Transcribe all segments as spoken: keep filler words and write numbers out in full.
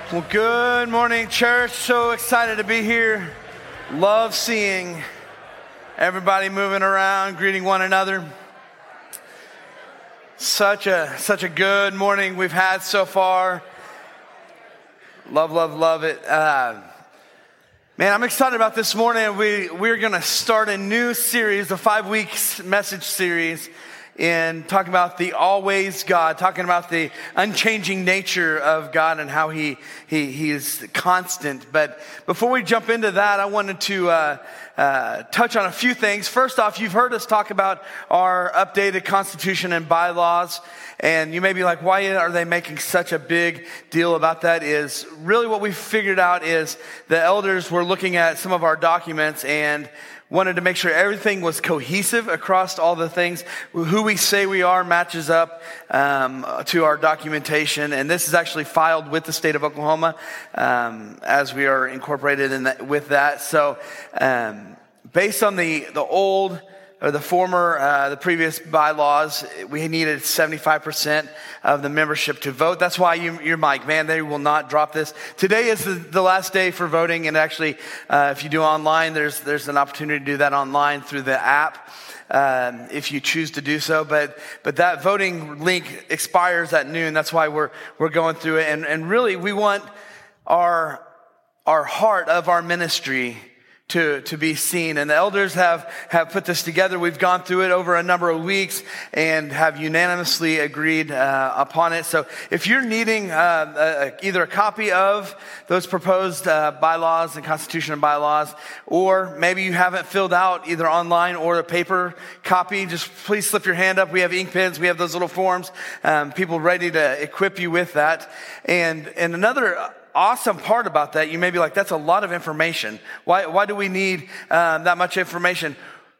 Well, good morning, church. So excited to be here. Love seeing everybody moving around, greeting one another. Such a such a good morning we've had so far. Love, love, love it. Uh, man, I'm excited about this morning. We we're gonna start a new series, a five weeks message series, in talking about the always God, talking about the unchanging nature of God and how he he he is constant. But before we jump into that, I wanted to uh, uh, touch on a few things. First off, you've heard us talk about our updated Constitution and bylaws, and you may be like, why are they making such a big deal about that? Is really what we figured out is the elders were looking at some of our documents and wanted to make sure everything was cohesive across all the things. Who we say we are matches up um, to our documentation. And this is actually filed with the state of Oklahoma um, as we are incorporated in that, with that. So um, based on the, the old or the former, uh, the previous bylaws, we needed seventy-five percent of the membership to vote. That's why you, you're like, man, they will not drop this. Today is the, the last day for voting, and actually, uh, if you do online, there's there's an opportunity to do that online through the app, um, if you choose to do so. But but that voting link expires at noon. That's why we're we're going through it, and and really, we want our our heart of our ministry to, to be seen. And the elders have, have put this together. We've gone through it over a number of weeks and have unanimously agreed uh, upon it. So if you're needing uh, a, either a copy of those proposed uh, bylaws and Constitution and bylaws, or maybe you haven't filled out either online or a paper copy, just please slip your hand up. We have ink pens. We have those little forms. Um, people ready to equip you with that. And, and another awesome part about that, you may be like, that's a lot of information. Why, why do we need um, that much information?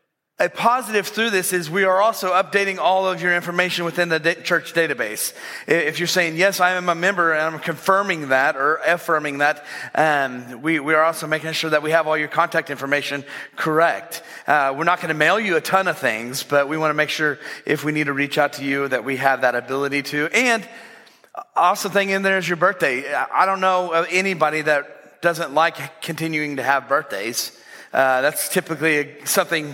A positive through this is we are also updating all of your information within the da- church database. If you're saying, yes, I am a member, and I'm confirming that or affirming that, um, we, we are also making sure that we have all your contact information correct. Uh, we're not going to mail you a ton of things, but we want to make sure if we need to reach out to you that we have that ability to. And awesome thing in there is your birthday. I don't know of anybody that doesn't like continuing to have birthdays. Uh, that's typically something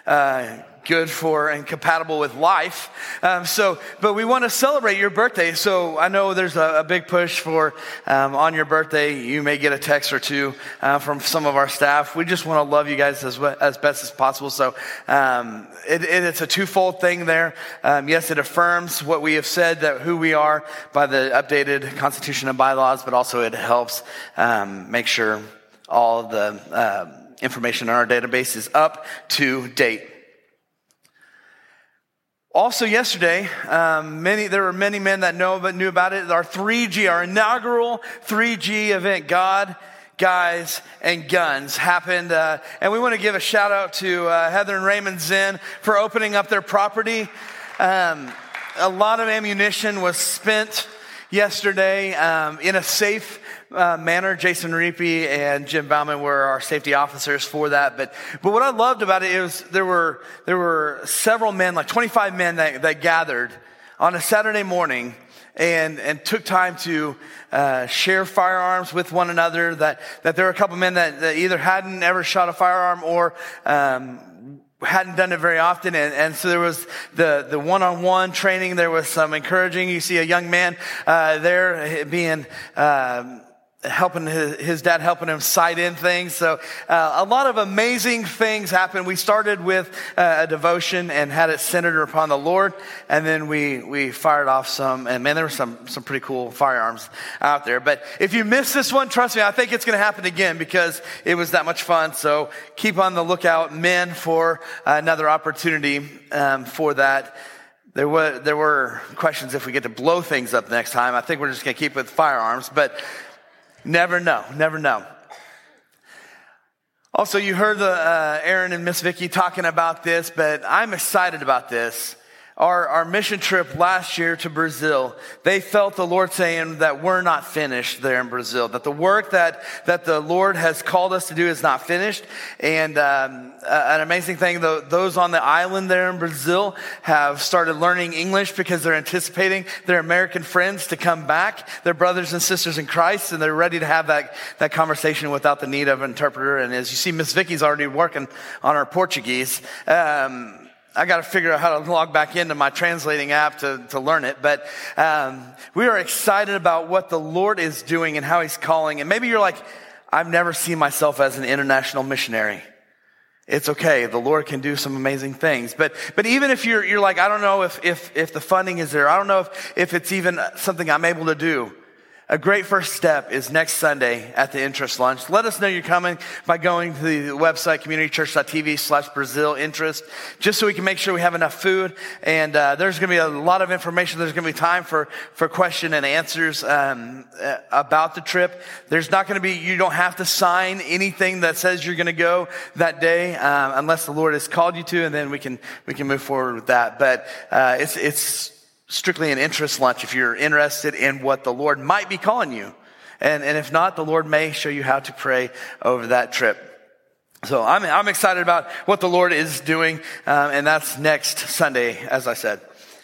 uh, good for and compatible with life. Um, so, but we want to celebrate your birthday. So I know there's a, a big push for um, on your birthday, you may get a text or two uh, from some of our staff. We just want to love you guys as as best as possible. So um, it, it, it's a twofold thing there. Um, yes, it affirms what we have said, that who we are by the updated Constitution and bylaws, but also it helps um, make sure all the uh, information in our database is up to date. Also yesterday, um, many there were many men that know but knew about it. Our three G, our inaugural three G event, God, Guys, and Guns, happened. Uh, and we want to give a shout out to uh, Heather and Raymond Zinn for opening up their property. Um, a lot of ammunition was spent yesterday um, in a safe Uh, manner. Jason Reapy and Jim Bauman were our safety officers for that. But but what I loved about it is there were there were several men, like twenty-five men that, that gathered on a Saturday morning and and took time to uh, share firearms with one another. That that there were a couple men that, that either hadn't ever shot a firearm or um, hadn't done it very often, and, and so there was the, the one-on-one training. There was some encouraging. You see a young man uh, there being um, helping his, his dad helping him sight in things. So uh, a lot of amazing things happened. We started with uh, a devotion and had it centered upon the Lord, and then we we fired off some, and man, there were some some pretty cool firearms out there. But if you missed this one, trust me, I think it's going to happen again because it was that much fun. So keep on the lookout, men, for another opportunity um, for that. There were there were questions if we get to blow things up next time. I think we're just going to keep with firearms, but never know, never know. Also, you heard the uh, Aaron and Miss Vicky talking about this, but I'm excited about this. our, our mission trip last year to Brazil, they felt the Lord saying that we're not finished there in Brazil, that the work that, that the Lord has called us to do is not finished. And um, an amazing thing, though, those on the island there in Brazil have started learning English because they're anticipating their American friends to come back, their brothers and sisters in Christ, and they're ready to have that, that conversation without the need of an interpreter. And as you see, Miss Vicky's already working on our Portuguese. Um, I got to figure out how to log back into my translating app to, to learn it. But um, we are excited about what the Lord is doing and how he's calling. And maybe you're like, I've never seen myself as an international missionary. It's okay. The Lord can do some amazing things. But but even if you're you're like, I don't know if if if the funding is there. I don't know if, if it's even something I'm able to do. A great first step is next Sunday at the interest lunch. Let us know you're coming by going to the website, communitychurch.tv slash Brazil interest, just so we can make sure we have enough food. And uh, there's going to be a lot of information. There's going to be time for, for question and answers um, uh, about the trip. There's not going to be, you don't have to sign anything that says you're going to go that day um, unless the Lord has called you to, and then we can we can move forward with that. But uh, it's it's strictly an interest lunch if you're interested in what the Lord might be calling you. And, and if not, the Lord may show you how to pray over that trip. So I'm, I'm excited about what the Lord is doing. Um, and that's next Sunday, as I said.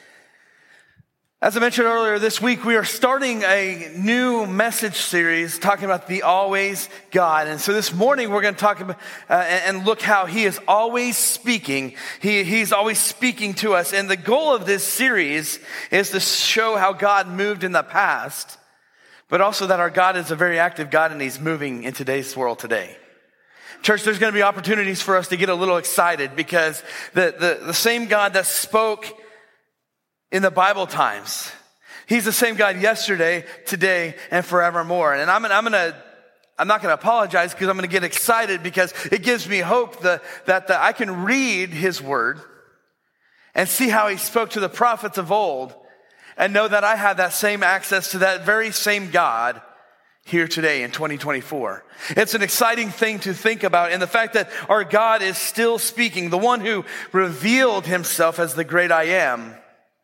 As I mentioned earlier this week, we are starting a new message series talking about the always God. And so this morning we're going to talk about uh, and look how he is always speaking. He, he's always speaking to us. And the goal of this series is to show how God moved in the past, but also that our God is a very active God and he's moving in today's world today. Church, there's going to be opportunities for us to get a little excited because the, the, the same God that spoke in the Bible times, he's the same God yesterday, today, and forevermore. And I'm, I'm going to, I'm not going to apologize because I'm going to get excited because it gives me hope that, that, that I can read his word and see how he spoke to the prophets of old and know that I have that same access to that very same God here today in twenty twenty-four. It's an exciting thing to think about, and the fact that our God is still speaking, the one who revealed himself as the great I am,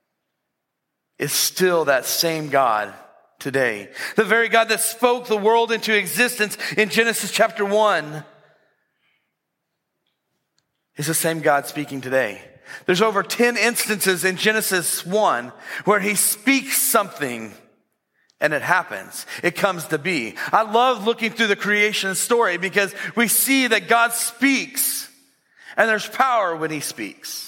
is still that same God today. The very God that spoke the world into existence in Genesis chapter one is the same God speaking today. There's over ten instances in Genesis one where he speaks something and it happens. It comes to be. I love looking through the creation story because we see that God speaks and there's power when he speaks.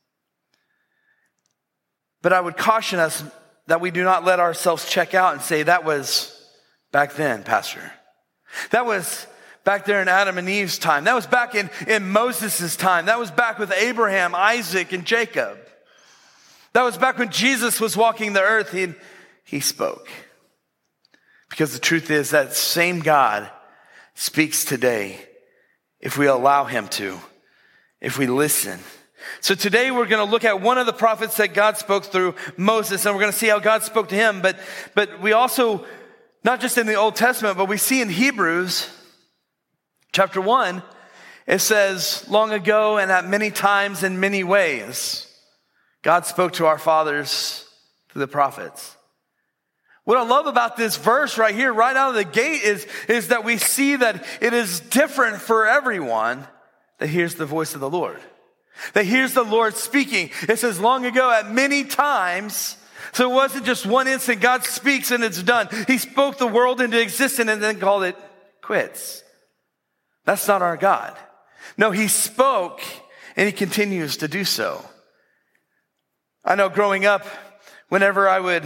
But I would caution us that we do not let ourselves check out and say, that was back then, Pastor. That was back there in Adam and Eve's time. That was back in, in Moses' time. That was back with Abraham, Isaac, and Jacob. That was back when Jesus was walking the earth. He, he spoke. Because the truth is that same God speaks today if we allow him to, if we listen. So today we're going to look at one of the prophets that God spoke through, Moses, and we're going to see how God spoke to him. But, but we also, not just in the Old Testament, but we see in Hebrews chapter one, it says, long ago and at many times in many ways, God spoke to our fathers through the prophets. What I love about this verse right here, right out of the gate, is, is that we see that it is different for everyone that hears the voice of the Lord. That hears the Lord speaking. It says long ago at many times. So it wasn't just one instant. God speaks and it's done. He spoke the world into existence and then called it quits. That's not our God. No, he spoke and he continues to do so. I know growing up, whenever I would,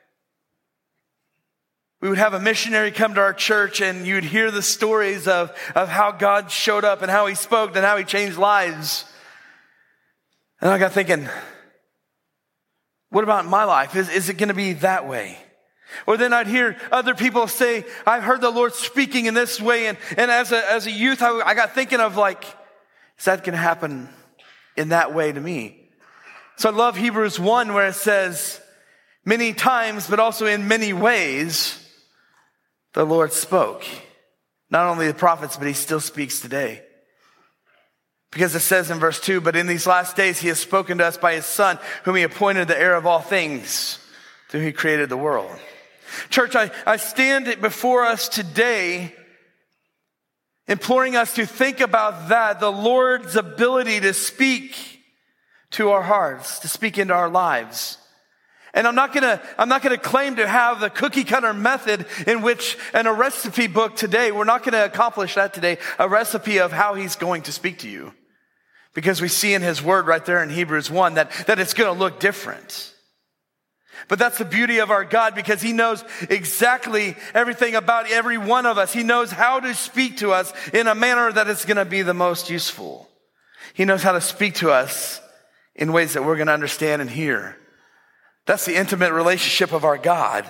we would have a missionary come to our church and you'd hear the stories of, of how God showed up and how he spoke and how he changed lives. And I got thinking, what about my life? Is, is it going to be that way? Or then I'd hear other people say, I've heard the Lord speaking in this way. And, and as a, as a youth, I, I got thinking of like, is that going to happen in that way to me? So I love Hebrews one where it says, many times, but also in many ways, the Lord spoke. Not only the prophets, but he still speaks today. Because it says in verse two, but in these last days he has spoken to us by his Son, whom he appointed the heir of all things, through whom he created the world. Church, I, I stand before us today imploring us to think about that, the Lord's ability to speak to our hearts, to speak into our lives. And I'm not gonna, I'm not gonna claim to have the cookie cutter method in which, in a recipe book today, we're not gonna accomplish that today, a recipe of how he's going to speak to you. Because we see in his word right there in Hebrews one that, that it's gonna look different. But that's the beauty of our God, because he knows exactly everything about every one of us. He knows how to speak to us in a manner that is gonna be the most useful. He knows how to speak to us in ways that we're gonna understand and hear. That's the intimate relationship of our God.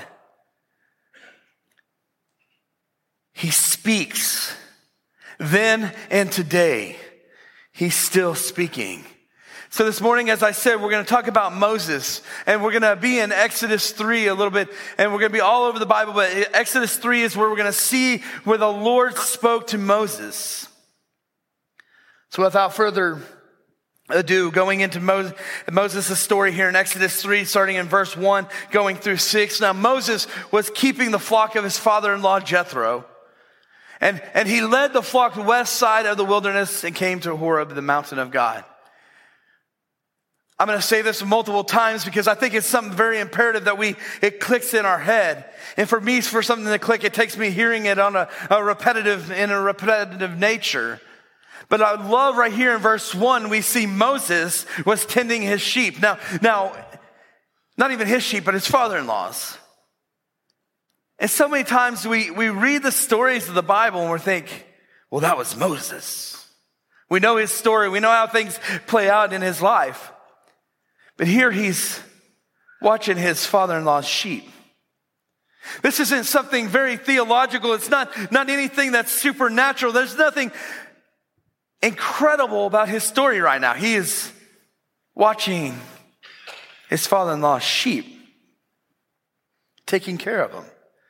He speaks. Then and today, he's still speaking. So this morning, as I said, we're going to talk about Moses, and we're going to be in Exodus three a little bit, and we're going to be all over the Bible, but Exodus three is where we're going to see where the Lord spoke to Moses. So without further ado, going into Moses, Moses' story here in Exodus three, starting in verse one, going through six. Now Moses was keeping the flock of his father-in-law Jethro, and, and he led the flock west side of the wilderness and came to Horeb, the mountain of God. I'm going to say this multiple times because I think it's something very imperative that we, it clicks in our head. And for me, for something to click, it takes me hearing it on a, a repetitive, in a repetitive nature. But I love right here in verse one, we see Moses was tending his sheep. Now, now, not even his sheep, but his father-in-law's. And so many times we, we read the stories of the Bible and we think, well, that was Moses. We know his story. We know how things play out in his life. But here he's watching his father-in-law's sheep. This isn't something very theological. It's not, not anything that's supernatural. There's nothing incredible about his story right now. He is watching his father-in-law's sheep, taking care of them.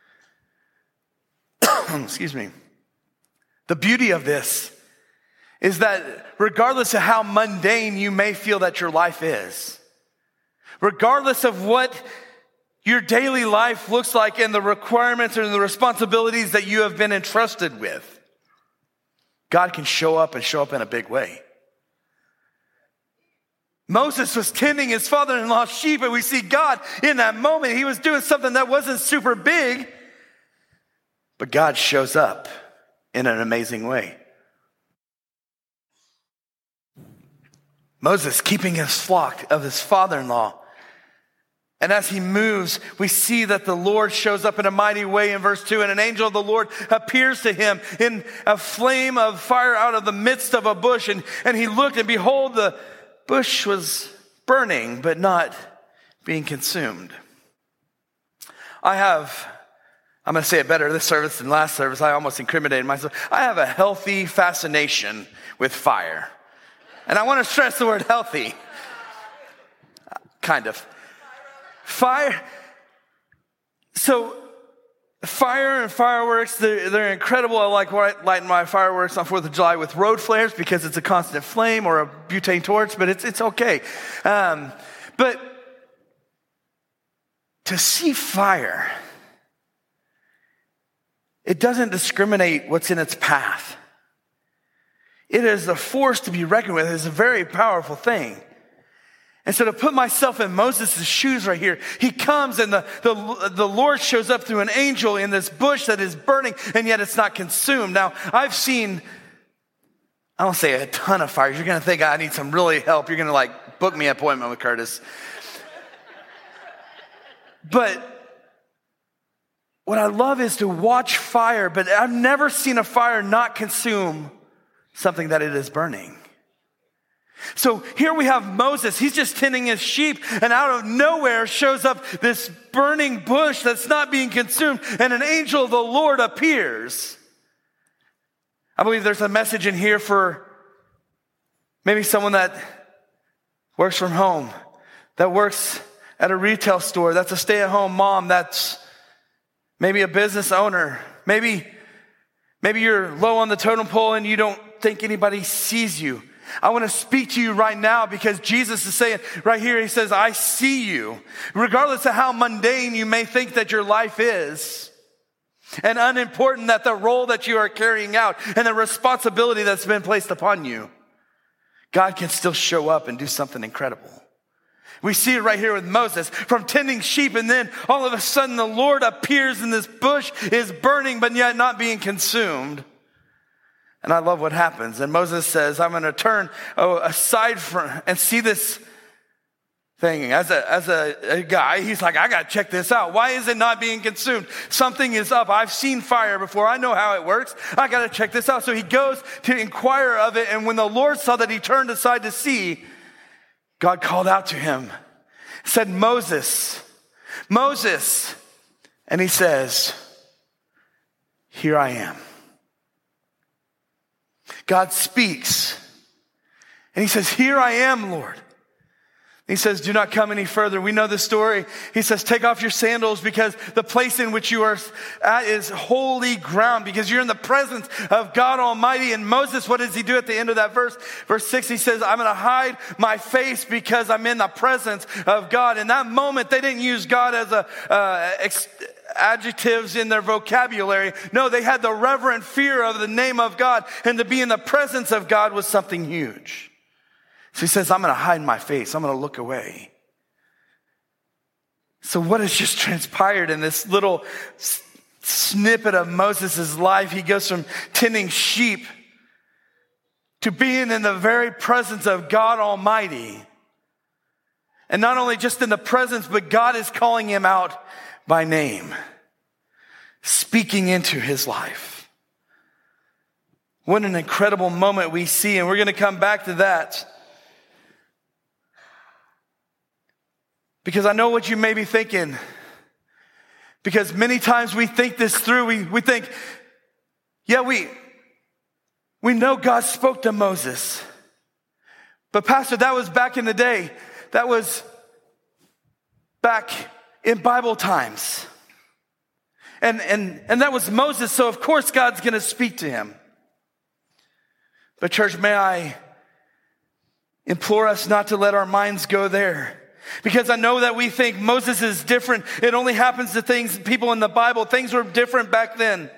Excuse me. The beauty of this is that regardless of how mundane you may feel that your life is, regardless of what your daily life looks like and the requirements and the responsibilities that you have been entrusted with, God can show up and show up in a big way. Moses was tending his father-in-law's sheep, and we see God in that moment. He was doing something that wasn't super big, but God shows up in an amazing way. Moses keeping his flock of his father-in-law. And as he moves, we see that the Lord shows up in a mighty way in verse two. And an angel of the Lord appears to him in a flame of fire out of the midst of a bush. And, and he looked, and behold, the bush was burning, but not being consumed. I have, I'm going to say it better this service than last service. I almost incriminated myself. I have a healthy fascination with fire. And I want to stress the word healthy. Kind of. Fire, so fire and fireworks, they're, they're incredible. I like lighting my fireworks on fourth of July with road flares because it's a constant flame, or a butane torch, but it's it's okay. Um, but to see fire, it doesn't discriminate what's in its path. It is a force to be reckoned with. It's a very powerful thing. And so to put myself in Moses' shoes right here, he comes and the, the, the Lord shows up through an angel in this bush that is burning, and yet it's not consumed. Now, I've seen, I don't say a ton of fires. You're going to think I need some really help. You're going to like book me an appointment with Curtis. But what I love is to watch fire, but I've never seen a fire not consume something that it is burning. So here we have Moses. He's just tending his sheep, and out of nowhere shows up this burning bush that's not being consumed, and an angel of the Lord appears. I believe there's a message in here for maybe someone that works from home, that works at a retail store, that's a stay-at-home mom, that's maybe a business owner. Maybe, maybe you're low on the totem pole and you don't think anybody sees you. I want to speak to you right now because Jesus is saying right here, he says, I see you. Regardless of how mundane you may think that your life is, and unimportant that the role that you are carrying out and the responsibility that's been placed upon you, God can still show up and do something incredible. We see it right here with Moses, from tending sheep, and then all of a sudden the Lord appears and this bush is burning but yet not being consumed. And I love what happens. And Moses says, I'm going to turn oh, aside from and see this thing. As a, as a, a guy, he's like, I got to check this out. Why is it not being consumed? Something is up. I've seen fire before. I know how it works. I got to check this out. So he goes to inquire of it. And when the Lord saw that he turned aside to see, God called out to him, said, Moses, Moses. And he says, here I am. God speaks. And he says, here I am, Lord. He says, do not come any further. We know the story. He says, take off your sandals because the place in which you are at is holy ground, because you're in the presence of God Almighty. And Moses, what does he do at the end of that verse? Verse six, he says, I'm going to hide my face because I'm in the presence of God. In that moment, they didn't use God as a, uh, ex- adjectives in their vocabulary. No, they had the reverent fear of the name of God, and to be in the presence of God was something huge. So he says, I'm going to hide my face. I'm going to look away. So what has just transpired in this little s- snippet of Moses' life? He goes from tending sheep to being in the very presence of God Almighty. And not only just in the presence, but God is calling him out by name, speaking into his life. What an incredible moment we see, and we're going to come back to that. Because I know what you may be thinking. Because many times we think this through. We, we think, yeah, we, we know God spoke to Moses. But Pastor, that was back in the day. That was back in Bible times. And, and, and that was Moses, so of course God's going to speak to him. But church, may I implore us not to let our minds go there. Because I know that we think Moses is different. It only happens to things, people in the Bible. Things were different back then.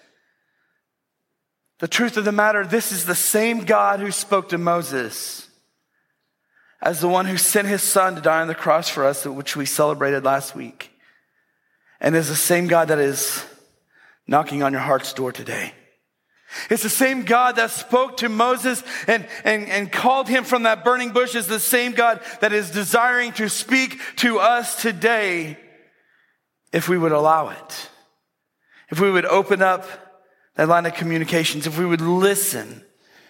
The truth of the matter, this is the same God who spoke to Moses as the one who sent his son to die on the cross for us, which we celebrated last week. And is the same God that is knocking on your heart's door today. It's the same God that spoke to Moses and, and, and called him from that burning bush. Is the same God that is desiring to speak to us today if we would allow it. If we would open up that line of communications, if we would listen.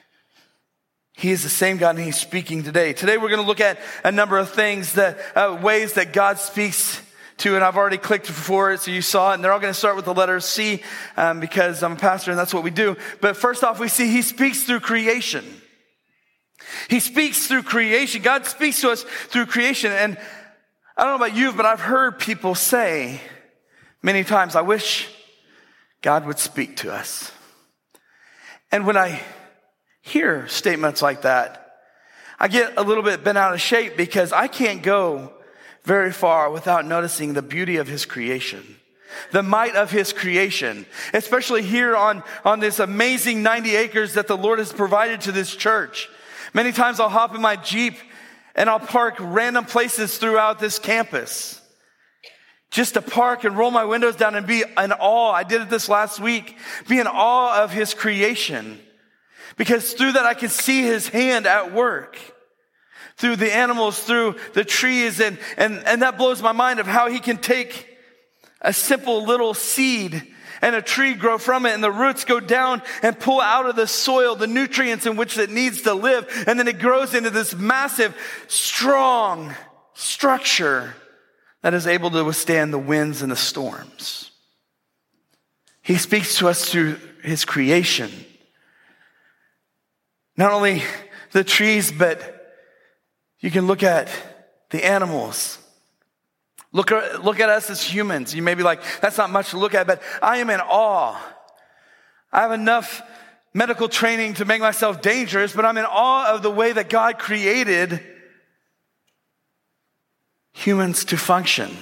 He is the same God and he's speaking today. Today we're going to look at a number of things, that uh, ways that God speaks to, and I've already clicked for it, so you saw it, and they're all going to start with the letter C um, because I'm a pastor and that's what we do. But first off, we see he speaks through creation. He speaks through creation. God speaks to us through creation. And I don't know about you, but I've heard people say many times, I wish God would speak to us. And when I hear statements like that, I get a little bit bent out of shape because I can't go very far without noticing the beauty of his creation, the might of his creation, especially here on, on this amazing ninety acres that the Lord has provided to this church. Many times I'll hop in my Jeep and I'll park random places throughout this campus just to park and roll my windows down and be in awe. I did it this last week, be in awe of his creation, because through that I can see his hand at work. Through the animals, through the trees, and, and, and that blows my mind of how he can take a simple little seed and a tree grow from it, and the roots go down and pull out of the soil the nutrients in which it needs to live, and then it grows into this massive, strong structure that is able to withstand the winds and the storms. He speaks to us through his creation. Not only the trees, but you can look at the animals. Look at, look at us as humans. You may be like, that's not much to look at, but I am in awe. I have enough medical training to make myself dangerous, but I'm in awe of the way that God created humans to function.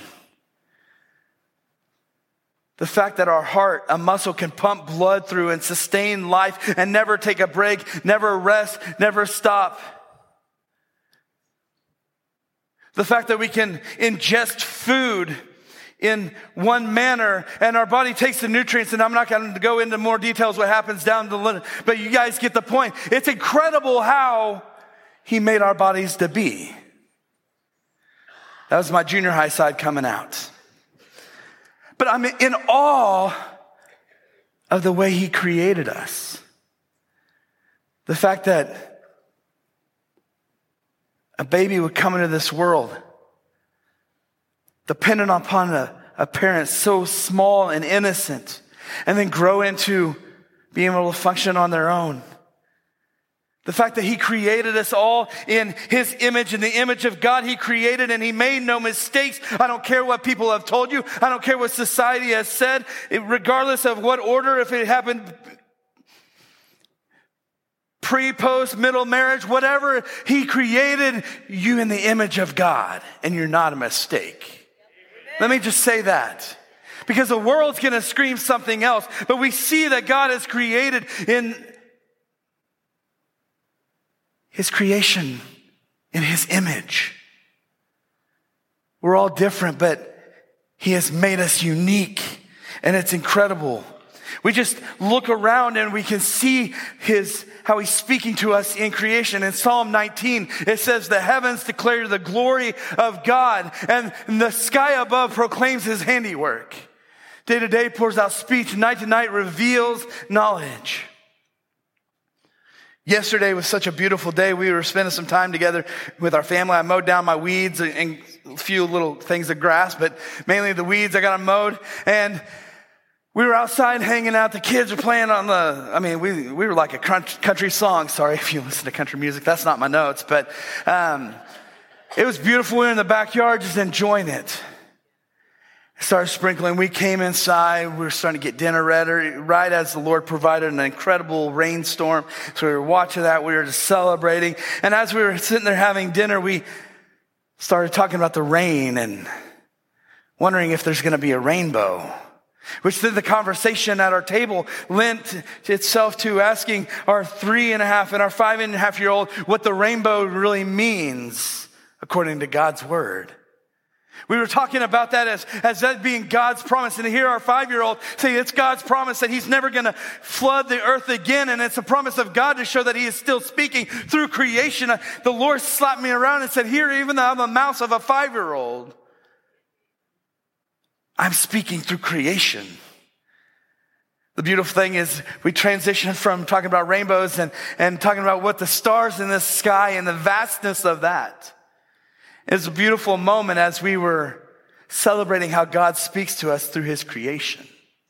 The fact that our heart, a muscle, can pump blood through and sustain life and never take a break, never rest, never stop. The fact that we can ingest food in one manner and our body takes the nutrients, and I'm not going to go into more details what happens down the line, but you guys get the point. It's incredible how he made our bodies to be. That was my junior high side coming out. But I'm in awe of the way he created us. The fact that a baby would come into this world dependent upon a, a parent so small and innocent, and then grow into being able to function on their own. The fact that he created us all in his image, in the image of God he created, and he made no mistakes. I don't care what people have told you. I don't care what society has said, it, regardless of what order, if it happened pre, post, middle marriage, whatever. He created you in the image of God, and you're not a mistake. Let me just say that. Because the world's going to scream something else, but we see that God has created in his creation, in his image. We're all different, but he has made us unique, and it's incredible. We just look around and we can see his how he's speaking to us in creation. In Psalm nineteen, it says, the heavens declare the glory of God, and the sky above proclaims his handiwork. Day to day pours out speech, night to night reveals knowledge. Yesterday was such a beautiful day. We were spending some time together with our family. I mowed down my weeds and a few little things of grass, but mainly the weeds. I got them mowed, and we were outside hanging out. The kids were playing on the, I mean, we we were like a country song. Sorry if you listen to country music. That's not my notes, but um, it was beautiful. We were in the backyard just enjoying it. It started sprinkling. We came inside. We were starting to get dinner ready right as the Lord provided an incredible rainstorm. So we were watching that. We were just celebrating. And as we were sitting there having dinner, we started talking about the rain and wondering if there's going to be a rainbow. Which then the conversation at our table lent itself to asking our three and a half and our five and a half year old what the rainbow really means according to God's word. We were talking about that as, as that being God's promise. And to hear our five-year-old say it's God's promise that he's never going to flood the earth again. And it's a promise of God to show that he is still speaking through creation. The Lord slapped me around and said, here, even though I'm the mouth of a five-year-old, I'm speaking through creation. The beautiful thing is we transitioned from talking about rainbows and, and talking about what the stars in the sky and the vastness of that. It's a beautiful moment as we were celebrating how God speaks to us through his creation.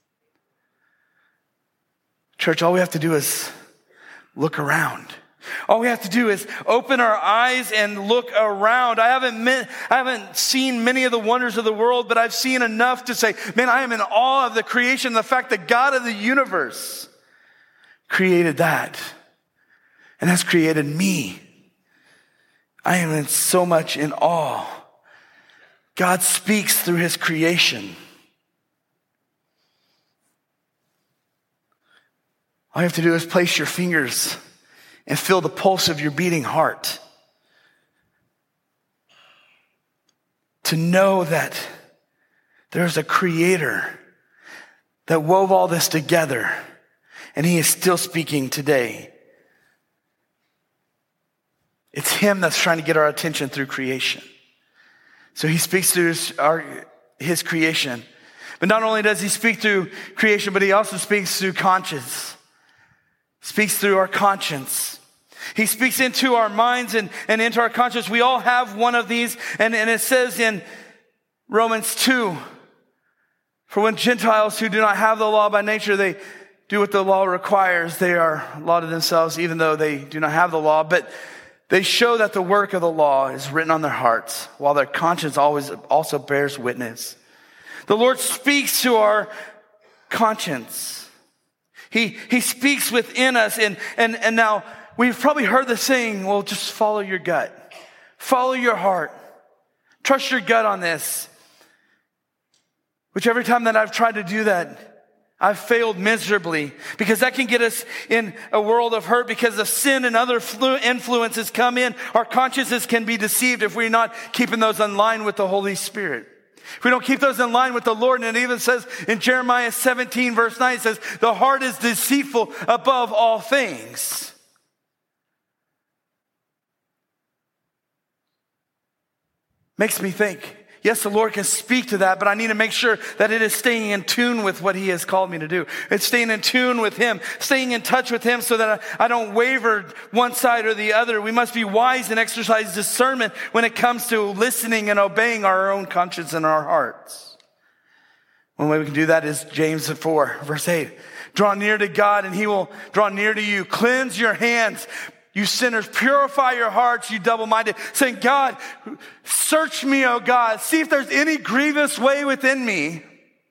Church, all we have to do is look around. All we have to do is open our eyes and look around. I haven't met, I haven't seen many of the wonders of the world, but I've seen enough to say, man, I am in awe of the creation, the fact that God of the universe created that and has created me. I am in so much in awe. God speaks through his creation. All you have to do is place your fingers and feel the pulse of your beating heart. To know that there's a creator that wove all this together, and he is still speaking today. It's him that's trying to get our attention through creation. So he speaks through his, our, his creation. But not only does he speak through creation, but he also speaks through conscience. Speaks through our conscience. He speaks into our minds and, and into our conscience. We all have one of these. And, and it says in Romans two, for when Gentiles who do not have the law by nature, they do what the law requires, they are law to themselves, even though they do not have the law. But they show that the work of the law is written on their hearts, while their conscience always also bears witness. The Lord speaks to our conscience. He, he speaks within us. And, and, and now we've probably heard the saying, well, just follow your gut. Follow your heart. Trust your gut on this. Which every time that I've tried to do that, I've failed miserably, because that can get us in a world of hurt because of sin and other influences come in. Our consciences can be deceived if we're not keeping those in line with the Holy Spirit. If we don't keep those in line with the Lord, and it even says in Jeremiah seventeen verse nine, it says, the heart is deceitful above all things. Makes me think, yes, the Lord can speak to that, but I need to make sure that it is staying in tune with what He has called me to do. It's staying in tune with Him, staying in touch with Him so that I, I don't waver one side or the other. We must be wise and exercise discernment when it comes to listening and obeying our own conscience and our hearts. One way we can do that is James four, verse eight. Draw near to God and He will draw near to you. Cleanse your hands, you sinners. Purify your hearts, you double-minded. Saying, God, search me, O God. See if there's any grievous way within me.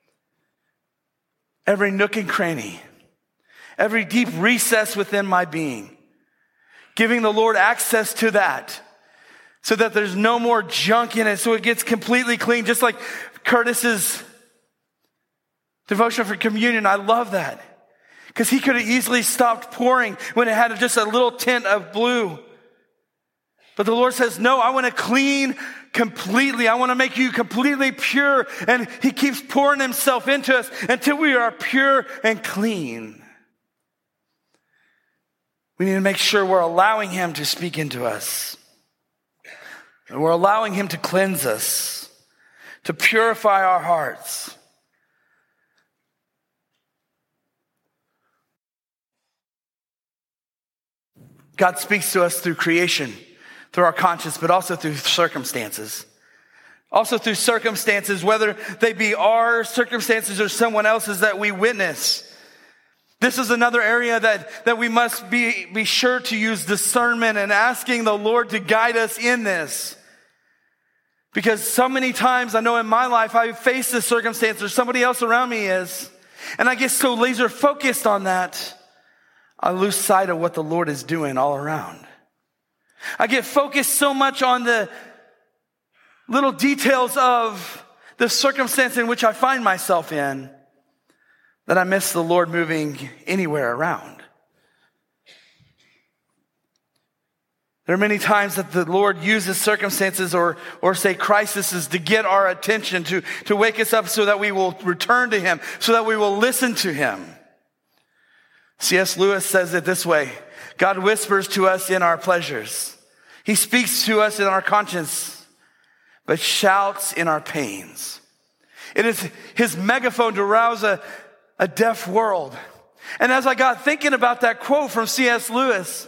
Every nook and cranny, every deep recess within my being. Giving the Lord access to that so that there's no more junk in it, so it gets completely clean. Just like Curtis's devotion for communion. I love that. Because he could have easily stopped pouring when it had just a little tint of blue. But the Lord says, no, I want to clean completely. I want to make you completely pure. And He keeps pouring Himself into us until we are pure and clean. We need to make sure we're allowing Him to speak into us. And we're allowing Him to cleanse us, to purify our hearts. God speaks to us through creation, through our conscience, but also through circumstances. Also through circumstances, whether they be our circumstances or someone else's that we witness. This is another area that, that we must be, be sure to use discernment and asking the Lord to guide us in this. Because so many times I know in my life I face this circumstance or somebody else around me is, and I get so laser focused on that, I lose sight of what the Lord is doing all around. I get focused so much on the little details of the circumstance in which I find myself in that I miss the Lord moving anywhere around. There are many times that the Lord uses circumstances or, or say crises to get our attention, to, to wake us up so that we will return to Him, so that we will listen to Him. C S Lewis says it this way: God whispers to us in our pleasures. He speaks to us in our conscience, but shouts in our pains. It is His megaphone to rouse a, a deaf world. And as I got thinking about that quote from C S Lewis,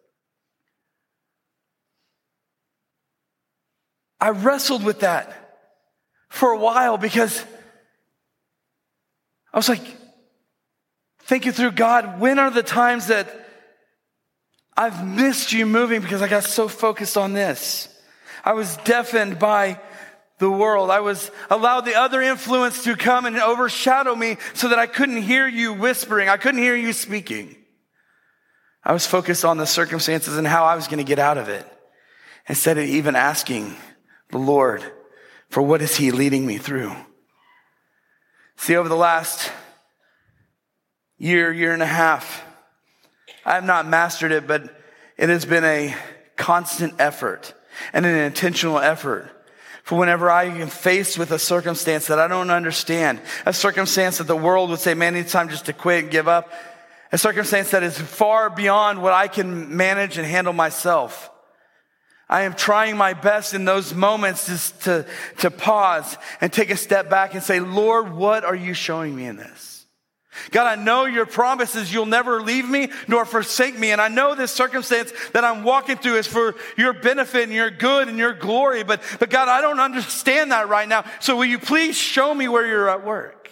I wrestled with that for a while, because I was like, thinking through, God, when are the times that I've missed you moving because I got so focused on this? I was deafened by the world. I was allowed the other influence to come and overshadow me so that I couldn't hear you whispering. I couldn't hear you speaking. I was focused on the circumstances and how I was going to get out of it, instead of even asking the Lord for what is He leading me through. See, over the last year, year and a half, I have not mastered it, but it has been a constant effort and an intentional effort for whenever I am faced with a circumstance that I don't understand, a circumstance that the world would say, man, it's time just to quit and give up, a circumstance that is far beyond what I can manage and handle myself. I am trying my best in those moments just to, to pause and take a step back and say, Lord, what are you showing me in this? God, I know your promises, you'll never leave me nor forsake me. And I know this circumstance that I'm walking through is for your benefit and your good and your glory. But, but God, I don't understand that right now. So will you please show me where you're at work?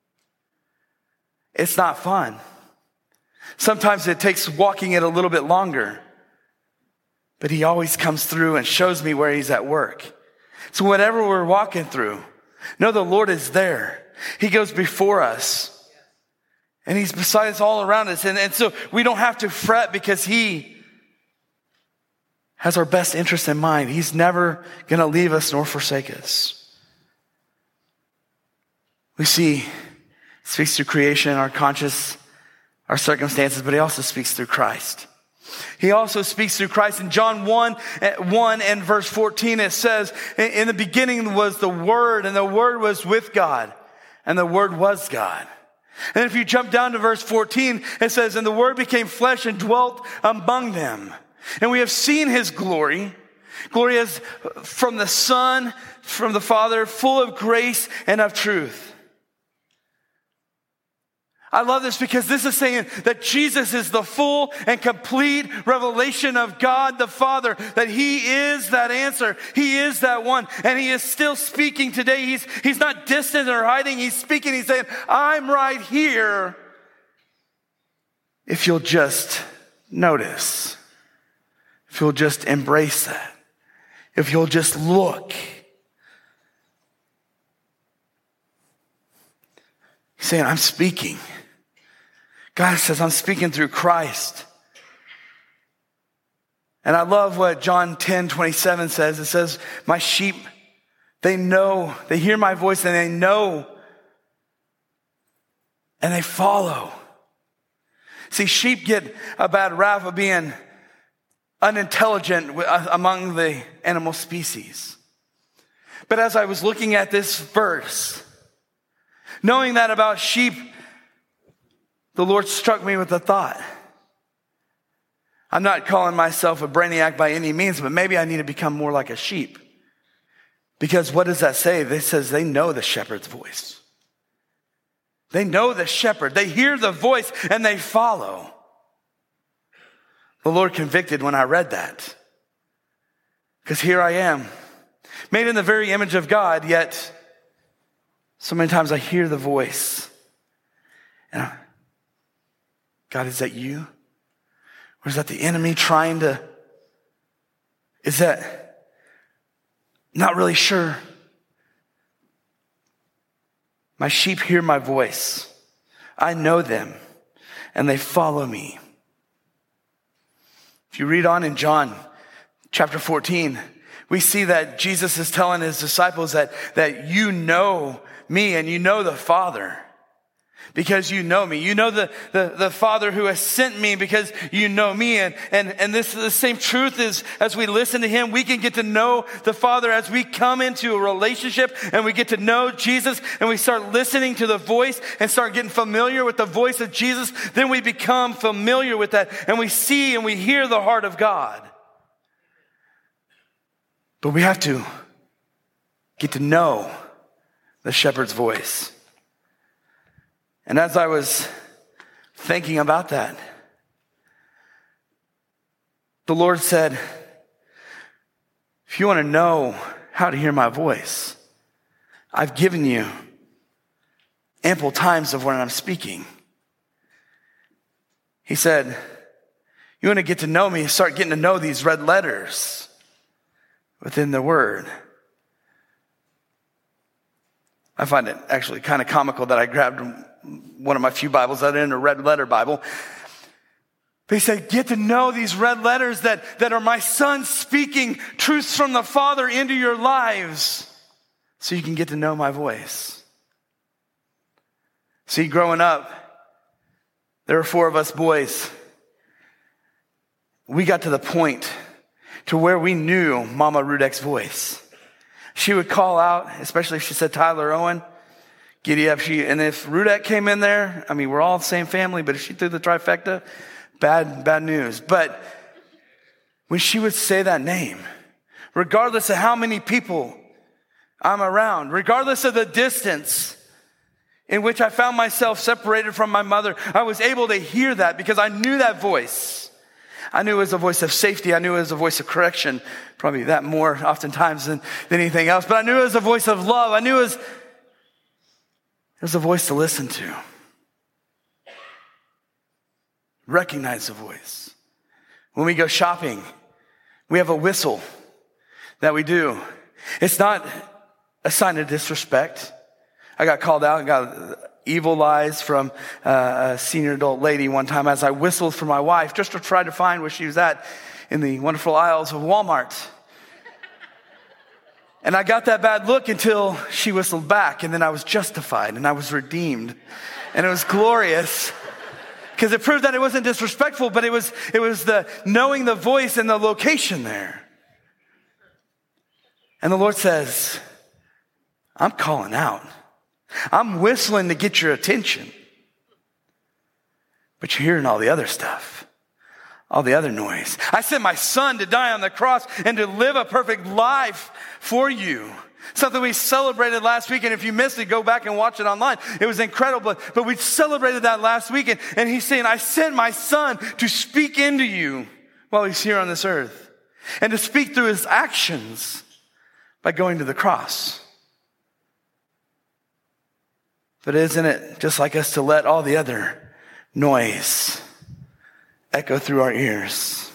It's not fun. Sometimes it takes walking it a little bit longer. But He always comes through and shows me where He's at work. So whatever we're walking through, know the Lord is there. He goes before us. And he's beside us all around us. And, and so we don't have to fret because he has our best interest in mind. He's never going to leave us nor forsake us. We see he speaks through creation, our conscience, our circumstances, but he also speaks through Christ. He also speaks through Christ. In John one, one and verse fourteen, it says, in the beginning was the Word, and the Word was with God, and the Word was God. And if you jump down to verse fourteen, it says, and the Word became flesh and dwelt among them. And we have seen his glory. Glory as from the Son, from the Father, full of grace and of truth. I love this because this is saying that Jesus is the full and complete revelation of God the Father, that he is that answer. He is that one. And he is still speaking today. He's, he's not distant or hiding. He's speaking. He's saying, I'm right here. If you'll just notice, if you'll just embrace that, if you'll just look. He's saying, I'm speaking. God says, I'm speaking through Christ. And I love what John ten twenty-seven says. It says, my sheep, they know, they hear my voice and they know and they follow. See, sheep get a bad rap of being unintelligent among the animal species. But as I was looking at this verse, knowing that about sheep, the Lord struck me with a thought. I'm not calling myself a brainiac by any means, but maybe I need to become more like a sheep. Because what does that say? It says they know the shepherd's voice. They know the shepherd. They hear the voice and they follow. The Lord convicted when I read that. Because here I am, made in the very image of God, yet so many times I hear the voice. And I, God, is that you? Or is that the enemy trying to, is that, not really sure. My sheep hear my voice. I know them and they follow me. If you read on in John chapter fourteen, we see that Jesus is telling his disciples that, that you know me and you know the Father. Because you know me. You know the, the, the Father who has sent me because you know me. And, and, and this the same truth is as we listen to him, we can get to know the Father as we come into a relationship and we get to know Jesus and we start listening to the voice and start getting familiar with the voice of Jesus. Then we become familiar with that and we see and we hear the heart of God. But we have to get to know the shepherd's voice. And as I was thinking about that, the Lord said, if you want to know how to hear my voice, I've given you ample times of when I'm speaking. He said, you want to get to know me, start getting to know these red letters within the word. I find it actually kind of comical that I grabbed one of my few Bibles that are in a red letter Bible. But he said, get to know these red letters that, that are my son speaking truths from the Father into your lives so you can get to know my voice. See, growing up, there were four of us boys. We got to the point to where we knew Mama Rudek's voice. She would call out, especially if she said Tyler Owen, giddy up. She, and if Rudek came in there, I mean, we're all the same family, but if she threw the trifecta, bad, bad news. But when she would say that name, regardless of how many people I'm around, regardless of the distance in which I found myself separated from my mother, I was able to hear that because I knew that voice. I knew it was a voice of safety. I knew it was a voice of correction, probably that more oftentimes than, than anything else. But I knew it was a voice of love. I knew it was, it was a voice to listen to. Recognize the voice. When we go shopping, we have a whistle that we do. It's not a sign of disrespect. I got called out and got evil lies from uh, a senior adult lady one time as I whistled for my wife just to try to find where she was at in the wonderful aisles of Walmart. And I got that bad look until she whistled back, and then I was justified and I was redeemed. And it was glorious because it proved that it wasn't disrespectful, but it was, it was the knowing the voice and the location there. And the Lord says, I'm calling out. I'm whistling to get your attention. But you're hearing all the other stuff, all the other noise. I sent my son to die on the cross and to live a perfect life for you. Something we celebrated last week, and if you missed it, go back and watch it online. It was incredible, but we celebrated that last weekend, and he's saying, I sent my son to speak into you while he's here on this earth, and to speak through his actions by going to the cross. But isn't it just like us to let all the other noise echo through our ears?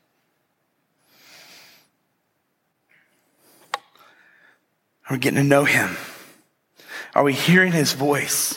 Are we getting to know him? Are we hearing his voice?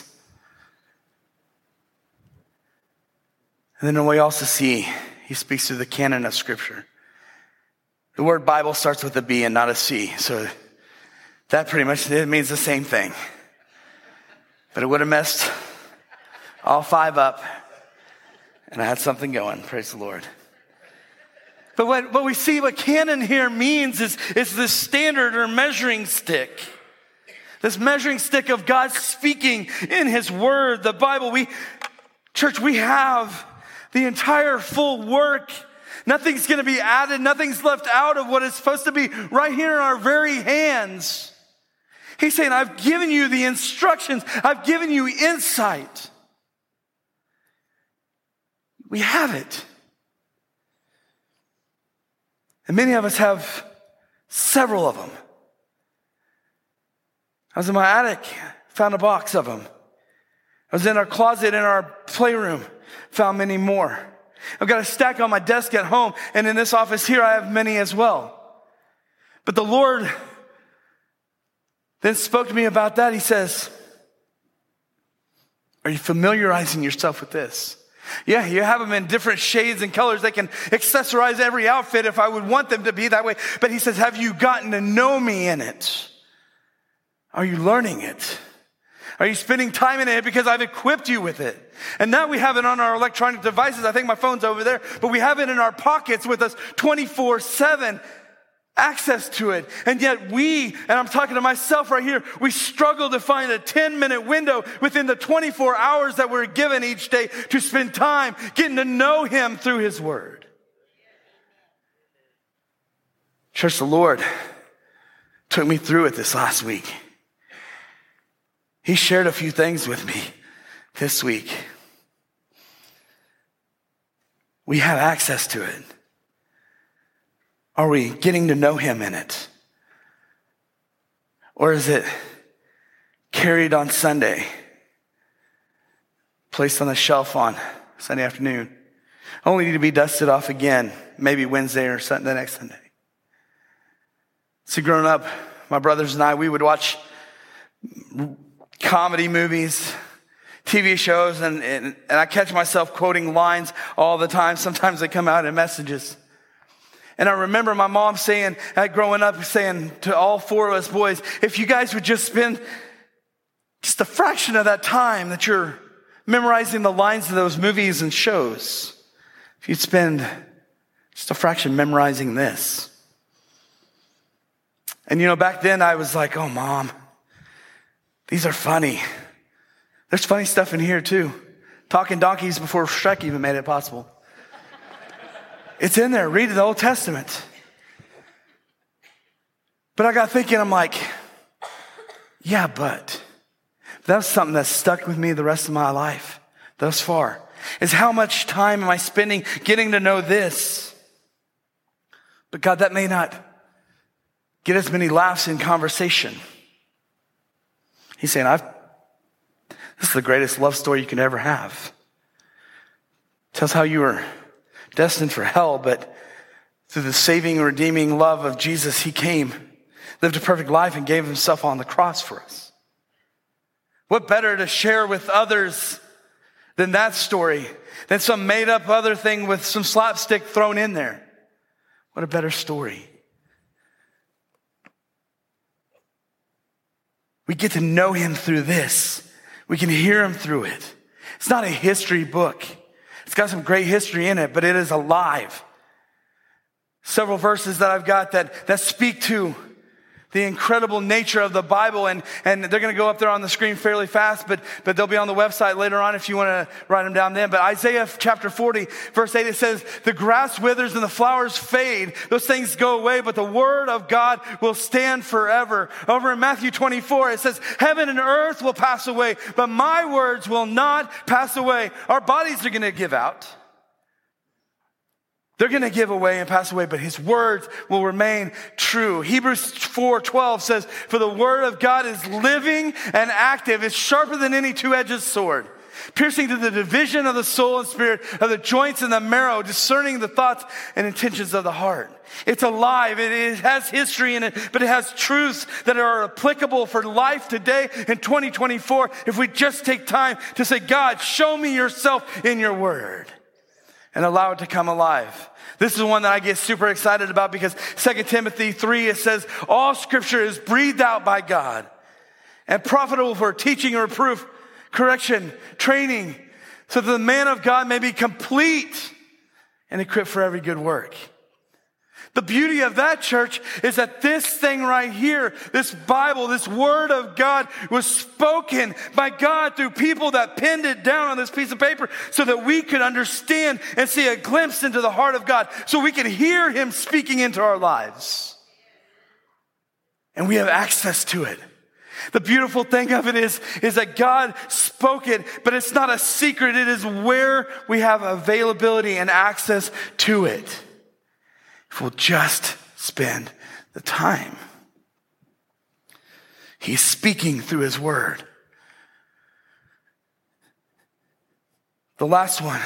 And then we also see he speaks through the canon of Scripture. The word Bible starts with a B and not a C. So that pretty much it means the same thing. But it would have messed all five up. And I had something going. Praise the Lord. But what, what we see, what canon here means is, is this standard or measuring stick. This measuring stick of God speaking in his word, the Bible. We, church, we have the entire full work. Nothing's going to be added. Nothing's left out of what is supposed to be right here in our very hands. He's saying, I've given you the instructions. I've given you insight. We have it. And many of us have several of them. I was in my attic, found a box of them. I was in our closet in our playroom, found many more. I've got a stack on my desk at home, and in this office here, I have many as well. But the Lord then spoke to me about that. He says, are you familiarizing yourself with this? Yeah, you have them in different shades and colors. They can accessorize every outfit if I would want them to be that way. But he says, have you gotten to know me in it? Are you learning it? Are you spending time in it? Because I've equipped you with it. And now we have it on our electronic devices. I think my phone's over there. But we have it in our pockets with us twenty-four seven. Access to it. And yet we, and I'm talking to myself right here, we struggle to find a ten minute window within the twenty-four hours that we're given each day to spend time getting to know him through his word. Church, the Lord took me through it this last week. He shared a few things with me this week. We have access to it. Are we getting to know him in it? Or is it carried on Sunday, placed on the shelf on Sunday afternoon, only to be dusted off again, maybe Wednesday or Sunday, the next Sunday? So growing up, my brothers and I, we would watch comedy movies, T V shows, and, and, and I catch myself quoting lines all the time. Sometimes they come out in messages. And I remember my mom saying, uh, growing up, saying to all four of us boys, if you guys would just spend just a fraction of that time that you're memorizing the lines of those movies and shows, if you'd spend just a fraction memorizing this. And you know, back then I was like, oh, Mom, these are funny. There's funny stuff in here too. Talking donkeys before Shrek even made it possible. It's in there. Read the Old Testament. But I got thinking, I'm like, yeah, but that's something that's stuck with me the rest of my life thus far, is how much time am I spending getting to know this? But God, that may not get as many laughs in conversation. He's saying, I've, this is the greatest love story you can ever have. Tells how you were destined for hell, but through the saving, redeeming love of Jesus, he came, lived a perfect life, and gave himself on the cross for us. What better to share with others than that story, than some made up other thing with some slapstick thrown in there? What a better story. We get to know him through this. We can hear him through it. It's not a history book. It's got some great history in it, but it is alive. Several verses that I've got that, that speak to the incredible nature of the Bible, and, and they're going to go up there on the screen fairly fast, but, but they'll be on the website later on if you want to write them down then. But Isaiah chapter forty, verse eight, it says, the grass withers and the flowers fade. Those things go away, but the word of God will stand forever. Over in Matthew twenty-four, it says, heaven and earth will pass away, but my words will not pass away. Our bodies are going to give out. They're going to give away and pass away, but his words will remain true. Hebrews four twelve says, for the word of God is living and active. It's sharper than any two-edged sword, piercing to the division of the soul and spirit, of the joints and the marrow, discerning the thoughts and intentions of the heart. It's alive. It, it has history in it, but it has truths that are applicable for life today in twenty twenty-four. If we just take time to say, God, show me yourself in your word, and allow it to come alive. This is one that I get super excited about because Second Timothy three, it says, all scripture is breathed out by God and profitable for teaching, reproof, correction, training, so that the man of God may be complete and equipped for every good work. The beauty of that, church, is that this thing right here, this Bible, this word of God was spoken by God through people that penned it down on this piece of paper so that we could understand and see a glimpse into the heart of God, so we can hear him speaking into our lives. And we have access to it. The beautiful thing of it is, is that God spoke it, but it's not a secret. It is where we have availability and access to it. If we'll just spend the time. He's speaking through his word. The last one,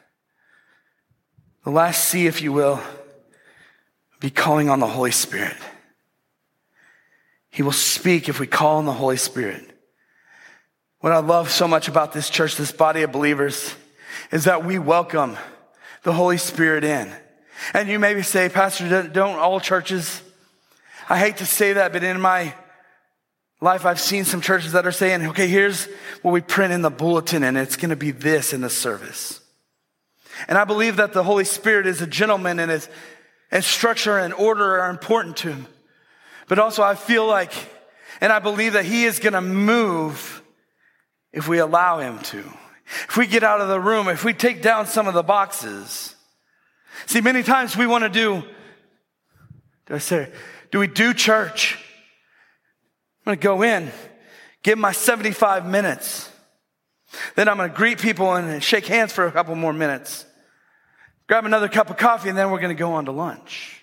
the last C, if you will, be calling on the Holy Spirit. He will speak if we call on the Holy Spirit. What I love so much about this church, this body of believers, is that we welcome the Holy Spirit in. And you maybe say, Pastor, don't all churches? I hate to say that, but in my life, I've seen some churches that are saying, okay, here's what we print in the bulletin, and it's going to be this in the service. And I believe that the Holy Spirit is a gentleman, and his and structure and order are important to him. But also I feel like, and I believe that he is going to move if we allow him to. If we get out of the room, if we take down some of the boxes. See, many times we want to do, do I say, do we do church? I'm going to go in, give my seventy-five minutes. Then I'm going to greet people and shake hands for a couple more minutes. Grab another cup of coffee, and then we're going to go on to lunch.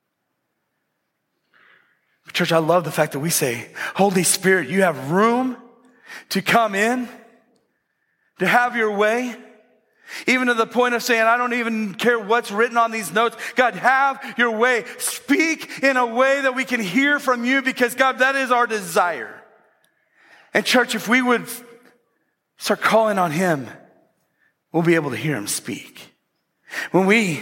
Church, I love the fact that we say, Holy Spirit, you have room to come in, to have your way. Even to the point of saying, I don't even care what's written on these notes. God, have your way. Speak in a way that we can hear from you, because God, that is our desire. And church, if we would start calling on him, we'll be able to hear him speak. When we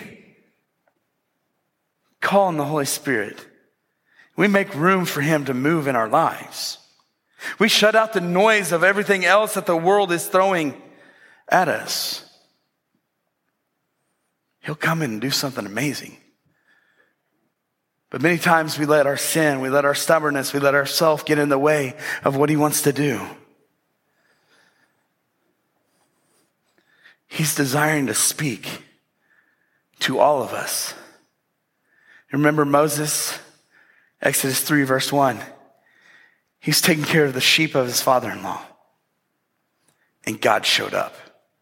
call on the Holy Spirit, we make room for him to move in our lives. We shut out the noise of everything else that the world is throwing at us. He'll come in and do something amazing. But many times we let our sin, we let our stubbornness, we let ourselves get in the way of what he wants to do. He's desiring to speak to all of us. Remember Moses, Exodus three, verse one. He's taking care of the sheep of his father-in-law. And God showed up.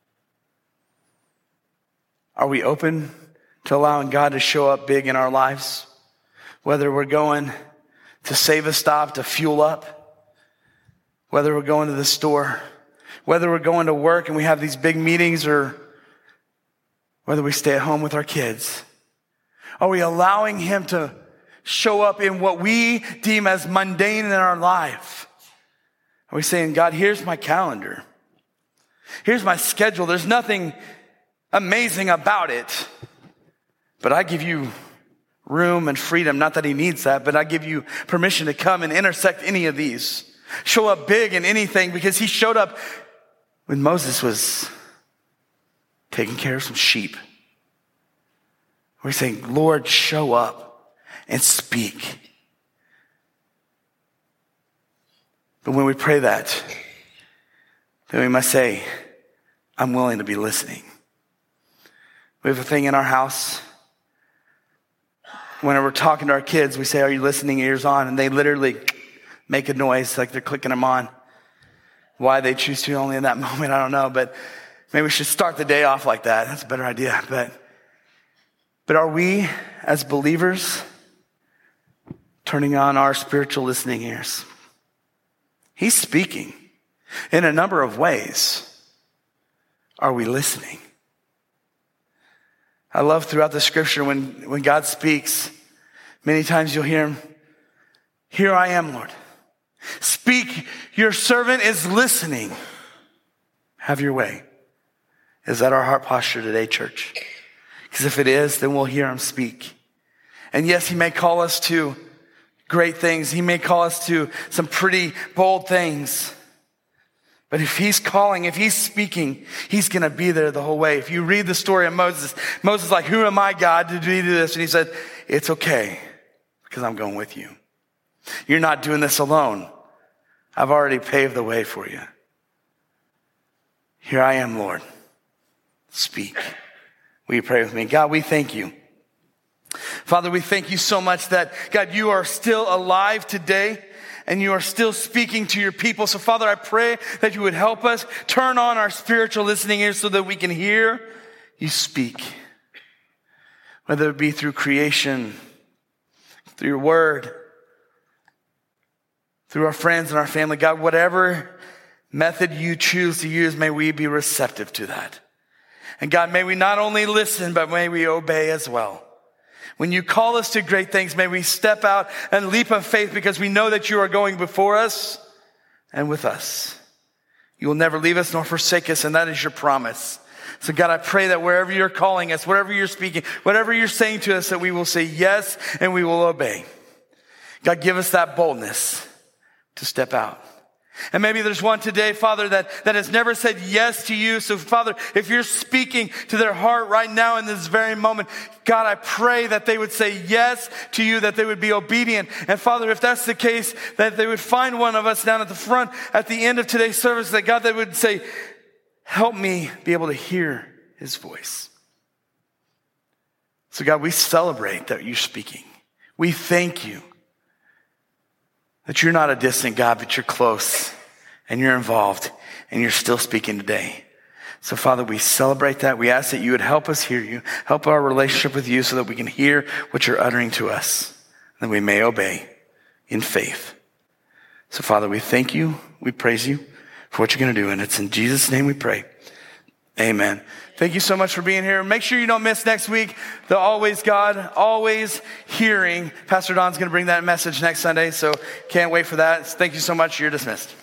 Are we open to allowing God to show up big in our lives? Whether we're going to save a stop, to fuel up, whether we're going to the store, whether we're going to work and we have these big meetings, or whether we stay at home with our kids. Are we allowing him to show up in what we deem as mundane in our life? Are we saying, God, here's my calendar. Here's my schedule. There's nothing amazing about it, but I give you room and freedom. Not that he needs that, but I give you permission to come and intersect any of these. Show up big in anything, because he showed up when Moses was taking care of some sheep. We're saying, Lord, show up and speak. But when we pray that, then we must say, I'm willing to be listening. We have a thing in our house. Whenever we're talking to our kids, we say, are you listening? Ears on. And they literally make a noise like they're clicking them on. Why they choose to only in that moment, I don't know. But maybe we should start the day off like that. That's a better idea. But, but are we, as believers, turning on our spiritual listening ears? He's speaking in a number of ways. Are we listening? I love throughout the scripture when, when God speaks, many times you'll hear him, here I am, Lord. Speak, your servant is listening. Have your way. Is that our heart posture today, church? Because if it is, then we'll hear him speak. And yes, he may call us to great things. He may call us to some pretty bold things. But if he's calling, if he's speaking, he's going to be there the whole way. If you read the story of Moses, Moses is like, who am I, God, to do this? And he said, it's okay, because I'm going with you. You're not doing this alone. I've already paved the way for you. Here I am, Lord. Speak. Will you pray with me? God, we thank you. Father, we thank you so much that, God, you are still alive today and you are still speaking to your people. So, Father, I pray that you would help us turn on our spiritual listening ears so that we can hear you speak. Whether it be through creation, through your word, through our friends and our family. God, whatever method you choose to use, may we be receptive to that. And God, may we not only listen, but may we obey as well. When you call us to great things, may we step out and leap of faith, because we know that you are going before us and with us. You will never leave us nor forsake us, and that is your promise. So God, I pray that wherever you're calling us, wherever you're speaking, whatever you're saying to us, that we will say yes and we will obey. God, give us that boldness to step out. And maybe there's one today, Father, that, that has never said yes to you. So, Father, if you're speaking to their heart right now in this very moment, God, I pray that they would say yes to you, that they would be obedient. And, Father, if that's the case, that they would find one of us down at the front at the end of today's service, that, God, they would say, help me be able to hear his voice. So, God, we celebrate that you're speaking. We thank you that you're not a distant God, but you're close and you're involved and you're still speaking today. So, Father, we celebrate that. We ask that you would help us hear you, help our relationship with you so that we can hear what you're uttering to us, and that we may obey in faith. So, Father, we thank you. We praise you for what you're going to do. And it's in Jesus' name we pray. Amen. Thank you so much for being here. Make sure you don't miss next week, the Always God, Always Hearing. Pastor Don's going to bring that message next Sunday, so can't wait for that. Thank you so much. You're dismissed.